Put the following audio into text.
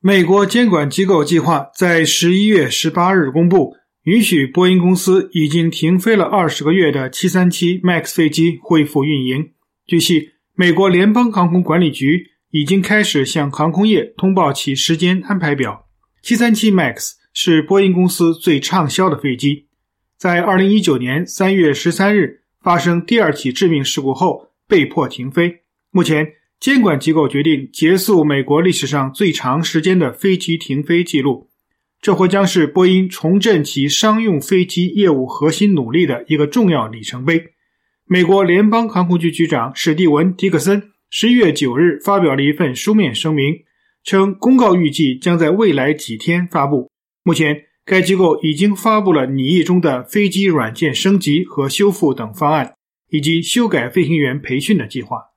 美国监管机构计划在11月18日公布，允许波音公司已经停飞了20个月的737 MAX 飞机恢复运营。据悉，美国联邦航空管理局已经开始向航空业通报其时间安排表。737 MAX 是波音公司最畅销的飞机，在2019年3月13日发生第二起致命事故后被迫停飞。目前监管机构决定结束美国历史上最长时间的飞机停飞记录，这或将是波音重振其商用飞机业务核心努力的一个重要里程碑。美国联邦航空局局长史蒂文·迪克森11月9日发表了一份书面声明，称公告预计将在未来几天发布。目前该机构已经发布了拟议中的飞机软件升级和修复等方案，以及修改飞行员培训的计划。